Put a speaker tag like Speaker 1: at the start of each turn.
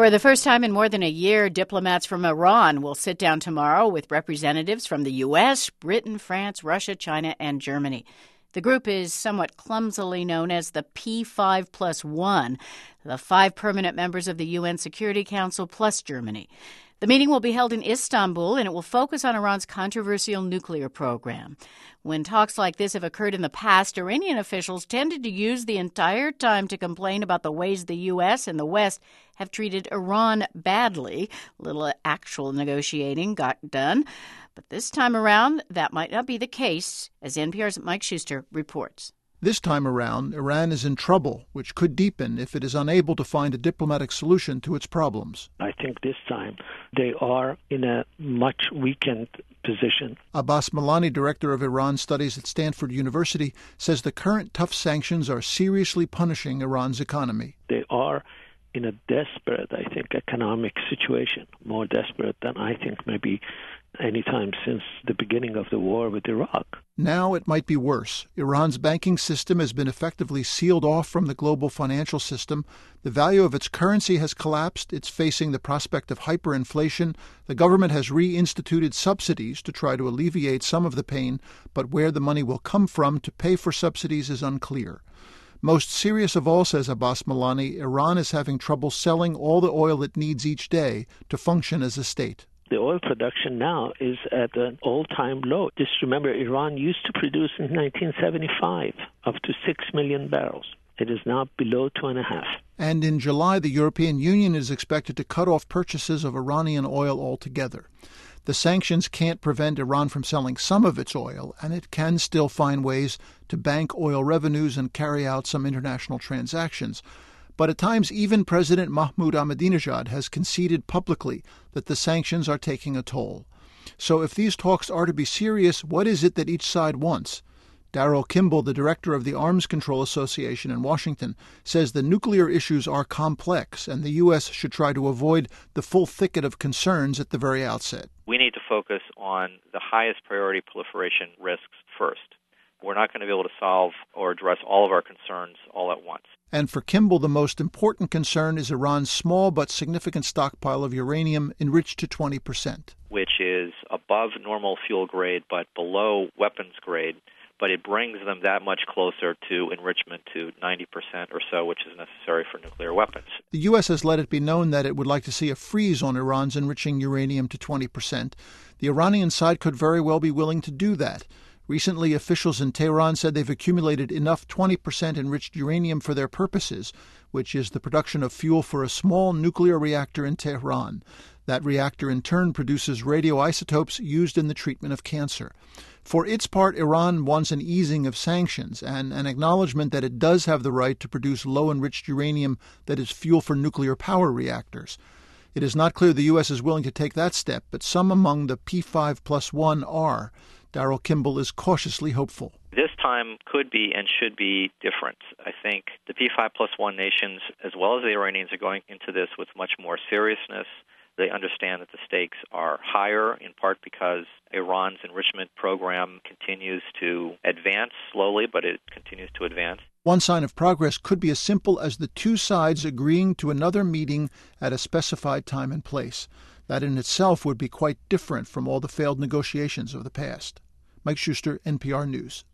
Speaker 1: For the first time in more than a year, diplomats from Iran will sit down tomorrow with representatives from the U.S., Britain, France, Russia, China, and Germany. The group is somewhat clumsily known as the P5+1, the 5 permanent members of the UN Security Council plus Germany. The meeting will be held in Istanbul, and it will focus on Iran's controversial nuclear program. When talks like this have occurred in the past, Iranian officials tended to use the entire time to complain about the ways the U.S. and the West have treated Iran badly. Little actual negotiating got done. But this time around, that might not be the case, as NPR's Mike Schuster reports.
Speaker 2: This time around, Iran is in trouble, which could deepen if it is unable to find a diplomatic solution to its problems.
Speaker 3: I think this time they are in a much weakened position.
Speaker 2: Abbas Milani, director of Iran studies at Stanford University, says the current tough sanctions are seriously punishing Iran's economy.
Speaker 3: They are in a desperate, I think, economic situation, more desperate than I think maybe any time since the beginning of the war with Iraq.
Speaker 2: Now it might be worse. Iran's banking system has been effectively sealed off from the global financial system. The value of its currency has collapsed. It's facing the prospect of hyperinflation. The government has reinstituted subsidies to try to alleviate some of the pain, but where the money will come from to pay for subsidies is unclear. Most serious of all, says Abbas Milani, Iran is having trouble selling all the oil it needs each day to function as a state.
Speaker 3: The oil production now is at an all-time low. Just remember, Iran used to produce in 1975 up to 6 million barrels. It is now below 2.5.
Speaker 2: And in July, the European Union is expected to cut off purchases of Iranian oil altogether. The sanctions can't prevent Iran from selling some of its oil, and it can still find ways to bank oil revenues and carry out some international transactions. But at times, even President Mahmoud Ahmadinejad has conceded publicly that the sanctions are taking a toll. So if these talks are to be serious, what is it that each side wants? Darrell Kimball, the director of the Arms Control Association in Washington, says the nuclear issues are complex and the U.S. should try to avoid the full thicket of concerns at the very outset.
Speaker 4: We need to focus on the highest priority proliferation risks first. We're not going to be able to solve or address all of our concerns all at once.
Speaker 2: And for Kimball, the most important concern is Iran's small but significant stockpile of uranium enriched to 20%.
Speaker 4: Which is above normal fuel grade but below weapons grade, but it brings them that much closer to enrichment to 90% or so, which is necessary for nuclear weapons.
Speaker 2: The U.S. has let it be known that it would like to see a freeze on Iran's enriching uranium to 20%. The Iranian side could very well be willing to do that. Recently, officials in Tehran said they've accumulated enough 20% enriched uranium for their purposes, which is the production of fuel for a small nuclear reactor in Tehran. That reactor in turn produces radioisotopes used in the treatment of cancer. For its part, Iran wants an easing of sanctions and an acknowledgement that it does have the right to produce low-enriched uranium that is fuel for nuclear power reactors. It is not clear the U.S. is willing to take that step, but some among the P5+1 are. Darrell Kimball is cautiously hopeful.
Speaker 4: This time could be and should be different. I think the P5+1 nations, as well as the Iranians, are going into this with much more seriousness. They understand that the stakes are higher, in part because Iran's enrichment program continues to advance slowly, but it continues to advance.
Speaker 2: One sign of progress could be as simple as the two sides agreeing to another meeting at a specified time and place. That in itself would be quite different from all the failed negotiations of the past. Mike Schuster, NPR News.